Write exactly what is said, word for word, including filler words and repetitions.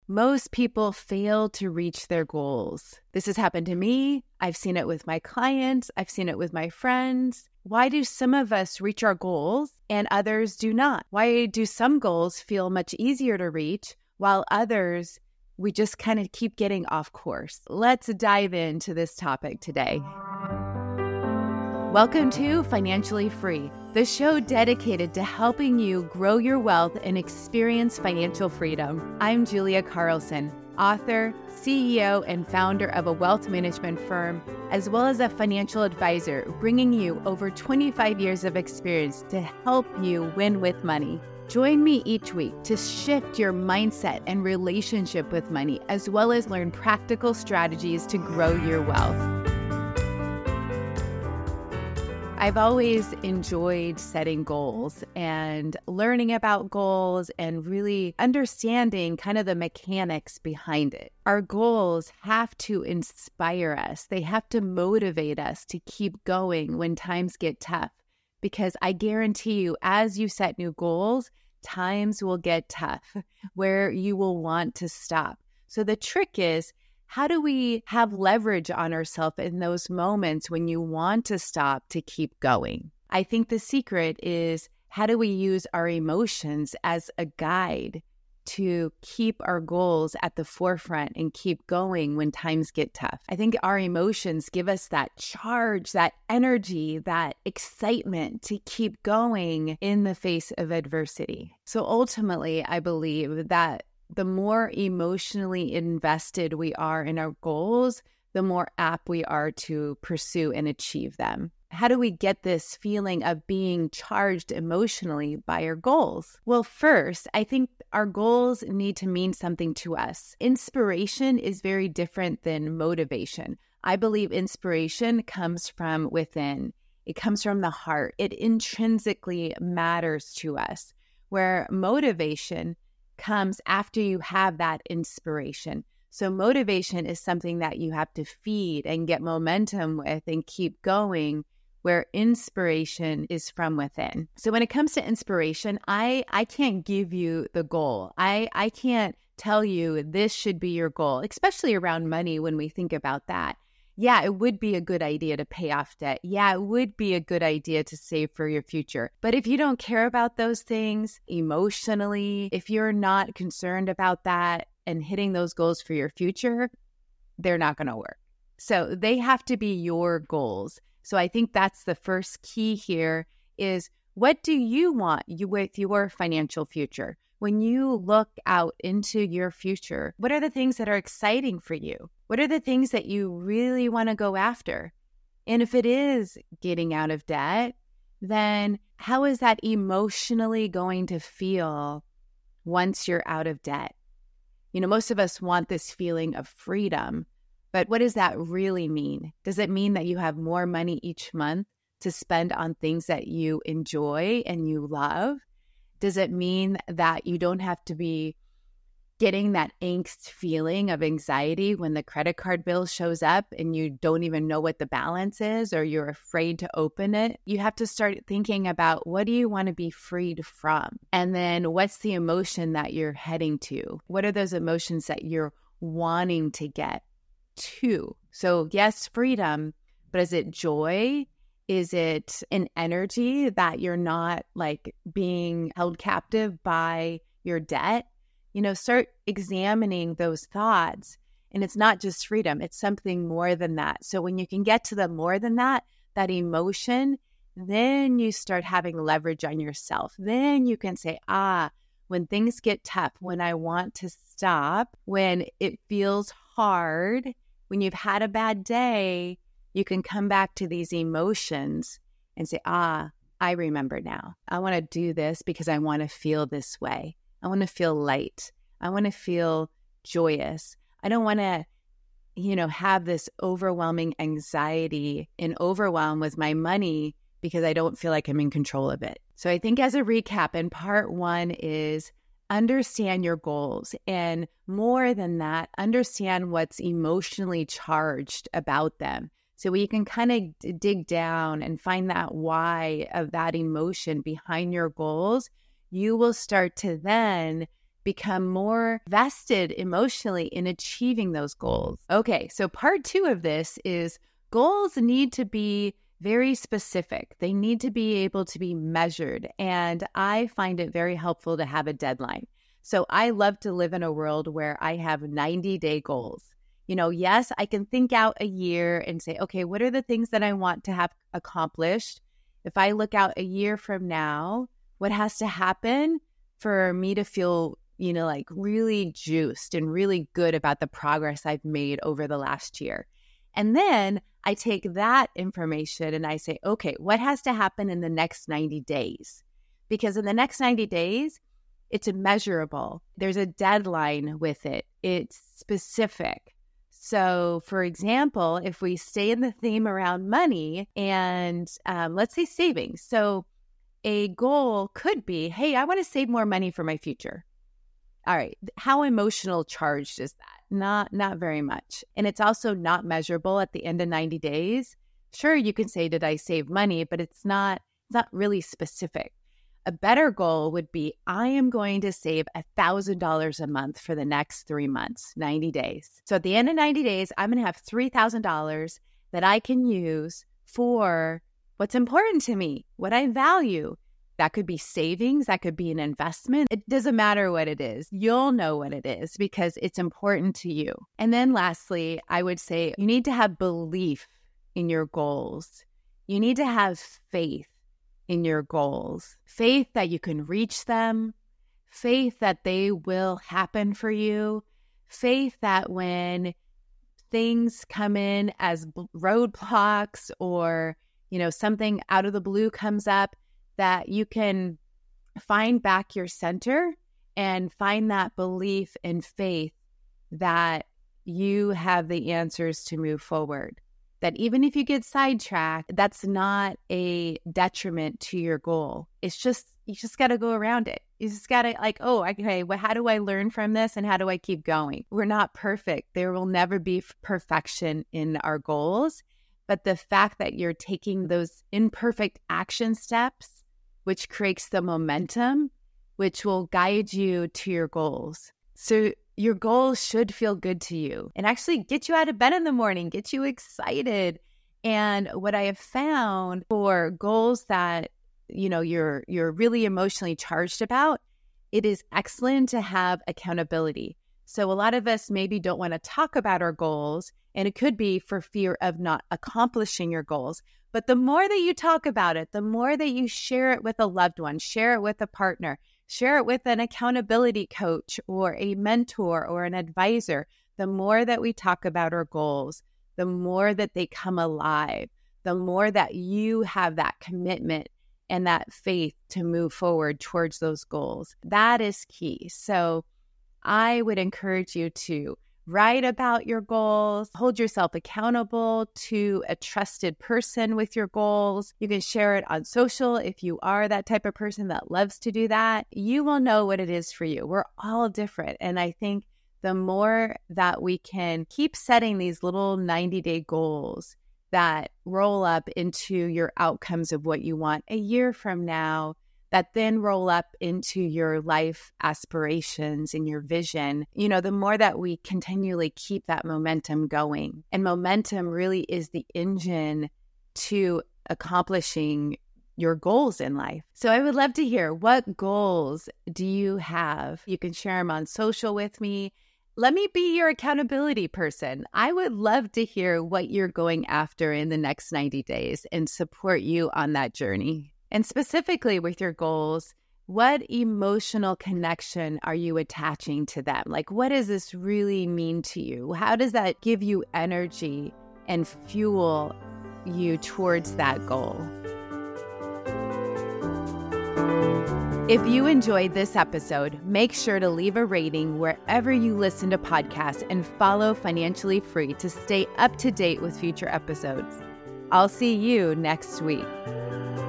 Most people fail to reach their goals. This has happened to me. I've seen it with my clients. I've seen it with my friends. Why do some of us reach our goals and others do not? Why do some goals feel much easier to reach while others, we just kind of keep getting off course? Let's dive into this topic today. Welcome to Financially Free, the show dedicated to helping you grow your wealth and experience financial freedom. I'm Julia Carlson, author, C E O, and founder of a wealth management firm, as well as a financial advisor, bringing you over twenty-five years of experience to help you win with money. Join me each week to shift your mindset and relationship with money, as well as learn practical strategies to grow your wealth. I've always enjoyed setting goals and learning about goals and really understanding kind of the mechanics behind it. Our goals have to inspire us. They have to motivate us to keep going when times get tough, because I guarantee you, as you set new goals, times will get tough where you will want to stop. So the trick is, how do we have leverage on ourselves in those moments when you want to stop to keep going? I think the secret is, how do we use our emotions as a guide to keep our goals at the forefront and keep going when times get tough? I think our emotions give us that charge, that energy, that excitement to keep going in the face of adversity. So ultimately, I believe that the more emotionally invested we are in our goals, the more apt we are to pursue and achieve them. How do we get this feeling of being charged emotionally by our goals? Well, first, I think our goals need to mean something to us. Inspiration is very different than motivation. I believe inspiration comes from within. It comes from the heart. It intrinsically matters to us, where motivation comes after you have that inspiration. So motivation is something that you have to feed and get momentum with and keep going, where inspiration is from within. So when it comes to inspiration, I, I can't give you the goal. I, I can't tell you this should be your goal, especially around money when we think about that. Yeah, it would be a good idea to pay off debt. Yeah, it would be a good idea to save for your future. But if you don't care about those things emotionally, if you're not concerned about that and hitting those goals for your future, they're not going to work. So they have to be your goals. So I think that's the first key here is, what do you want you with your financial future? When you look out into your future, what are the things that are exciting for you? What are the things that you really want to go after? And if it is getting out of debt, then how is that emotionally going to feel once you're out of debt? You know, most of us want this feeling of freedom, but what does that really mean? Does it mean that you have more money each month to spend on things that you enjoy and you love? Does it mean that you don't have to be getting that angst feeling of anxiety when the credit card bill shows up and you don't even know what the balance is, or you're afraid to open it? You have to start thinking about, what do you want to be freed from? And then what's the emotion that you're heading to? What are those emotions that you're wanting to get to? So yes, freedom, but is it joy? Is it an energy that you're not like being held captive by your debt? You know, start examining those thoughts. And it's not just freedom, it's something more than that. So when you can get to the more than that, that emotion, then you start having leverage on yourself. Then you can say, ah, when things get tough, when I want to stop, when it feels hard, when you've had a bad day, you can come back to these emotions and say, ah, I remember now. I want to do this because I want to feel this way. I want to feel light. I want to feel joyous. I don't want to, you know, have this overwhelming anxiety and overwhelm with my money because I don't feel like I'm in control of it. So I think as a recap, in part one is understand your goals. And more than that, understand what's emotionally charged about them. So we can kind of dig down and find that why of that emotion behind your goals. You will start to then become more vested emotionally in achieving those goals. Okay, so part two of this is goals need to be very specific. They need to be able to be measured. And I find it very helpful to have a deadline. So I love to live in a world where I have ninety-day goals. You know, yes, I can think out a year and say, okay, what are the things that I want to have accomplished? If I look out a year from now, what has to happen for me to feel, you know, like really juiced and really good about the progress I've made over the last year? And then I take that information and I say, okay, what has to happen in the next ninety days? Because in the next ninety days, it's immeasurable. There's a deadline with it. It's specific. So, for example, if we stay in the theme around money and um, let's say savings. So a goal could be, hey, I want to save more money for my future. All right. How emotional charged is that? Not, not very much. And it's also not measurable at the end of ninety days. Sure, you can say, did I save money? But it's not, it's not really specific. A better goal would be, I am going to save one thousand dollars a month for the next three months, ninety days. So at the end of ninety days, I'm going to have three thousand dollars that I can use for what's important to me, what I value. That could be savings. That could be an investment. It doesn't matter what it is. You'll know what it is because it's important to you. And then lastly, I would say you need to have belief in your goals. You need to have faith in your goals, faith that you can reach them, faith that they will happen for you, faith that when things come in as roadblocks or, you know, something out of the blue comes up, that you can find back your center and find that belief and faith that you have the answers to move forward. That even if you get sidetracked, that's not a detriment to your goal. It's just, you just got to go around it. You just got to like, oh, okay, well, how do I learn from this and how do I keep going? We're not perfect. There will never be perfection in our goals. But the fact that you're taking those imperfect action steps, which creates the momentum, which will guide you to your goals. So your goals should feel good to you and actually get you out of bed in the morning, get you excited. And what I have found for goals that, you know, you're you're really emotionally charged about, it is excellent to have accountability. So a lot of us maybe don't want to talk about our goals, and it could be for fear of not accomplishing your goals. But the more that you talk about it, the more that you share it with a loved one, share it with a partner, share it with an accountability coach or a mentor or an advisor, the more that we talk about our goals, the more that they come alive, the more that you have that commitment and that faith to move forward towards those goals. That is key. So I would encourage you to write about your goals, hold yourself accountable to a trusted person with your goals. You can share it on social if you are that type of person that loves to do that. You will know what it is for you. We're all different. And I think the more that we can keep setting these little ninety-day goals that roll up into your outcomes of what you want a year from now, that then roll up into your life aspirations and your vision, you know, the more that we continually keep that momentum going. And momentum really is the engine to accomplishing your goals in life. So I would love to hear, what goals do you have? You can share them on social with me. Let me be your accountability person. I would love to hear what you're going after in the next ninety days and support you on that journey. And specifically with your goals, what emotional connection are you attaching to them? Like, what does this really mean to you? How does that give you energy and fuel you towards that goal? If you enjoyed this episode, make sure to leave a rating wherever you listen to podcasts and follow Financially Free to stay up to date with future episodes. I'll see you next week.